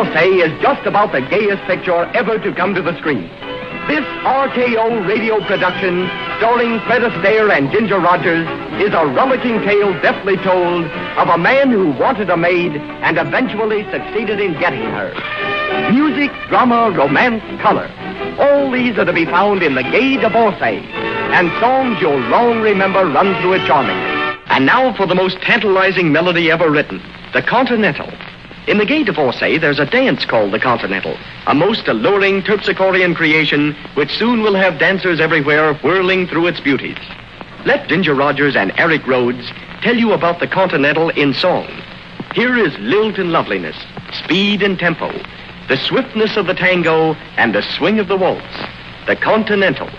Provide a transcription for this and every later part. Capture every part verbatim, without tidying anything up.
Divorcee is just about the gayest picture ever to come to the screen. This R K O radio production, starring Fred Astaire and Ginger Rogers, is a rollicking tale deftly told of a man who wanted a maid and eventually succeeded in getting her. Music, drama, romance, color. All these are to be found in The Gay Divorcee, and songs you'll long remember run through it charmingly. And now for the most tantalizing melody ever written, the Continental. In The Gay Divorcee, there's a dance called the Continental, a most alluring terpsichorean creation which soon will have dancers everywhere whirling through its beauties. Let Ginger Rogers and Eric Rhodes tell you about the Continental in song. Here is lilt and loveliness, speed and tempo, the swiftness of the tango and the swing of the waltz. The Continental.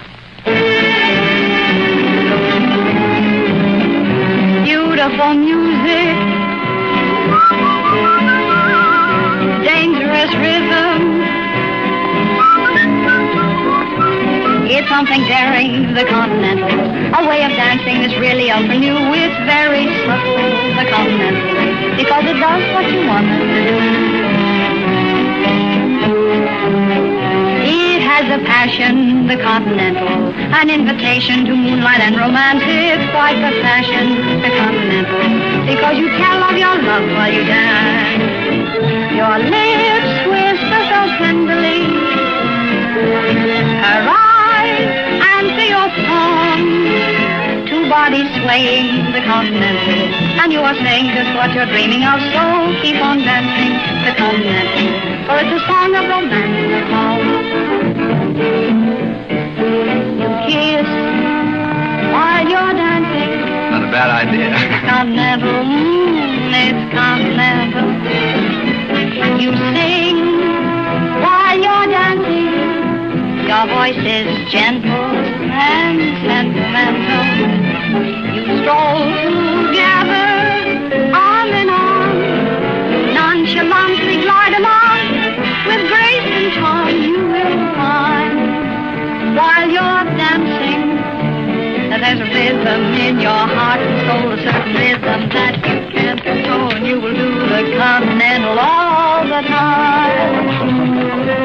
Beautiful music, dangerous rhythm. It's something daring, the Continental, a way of dancing that's really ultra new. It's very subtle, the Continental, because it does what you want it to do. It has a passion, the Continental, an invitation to moonlight and romance. It's quite the fashion, the Continental, because you tell of your love while you dance. Your lips whisper so tenderly, her eyes answer your song. Two bodies swaying, the Continental, and you are saying just what you're dreaming of. So keep on dancing, the Continental, for it's a song of romance and song. You kiss while you're dancing. Not a bad idea. Continental, mm, it's Continental. You sing while you're dancing. Your voice is gentle and sentimental. You stroll together, arm in arm, nonchalantly glide along with grace and charm. You will find while you're dancing that there's a rhythm in your heart and soul, a certain rhythm that you can't control, and you will do the Continental all the time.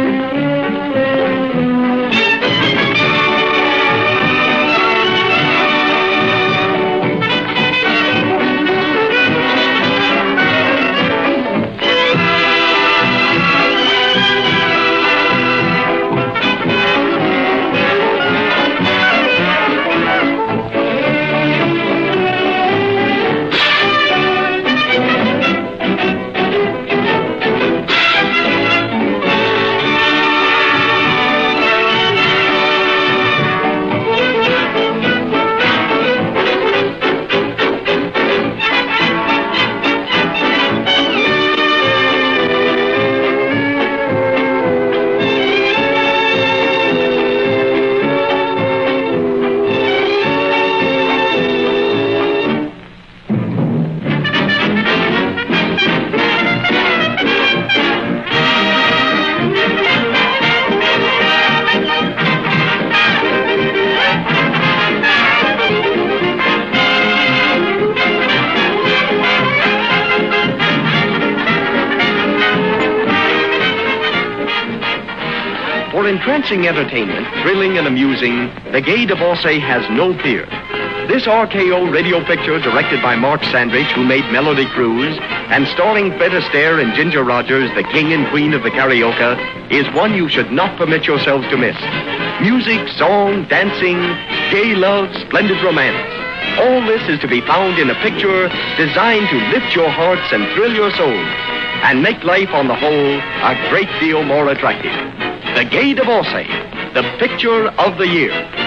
For entrancing entertainment, thrilling and amusing, The Gay Divorcee has no peer. This R K O radio picture, directed by Mark Sandrich, who made Melody Cruise, and starring Fred Astaire and Ginger Rogers, the king and queen of the karaoke, is one you should not permit yourselves to miss. Music, song, dancing, gay love, splendid romance. All this is to be found in a picture designed to lift your hearts and thrill your souls, and make life on the whole a great deal more attractive. The Gay Divorcee, the picture of the year.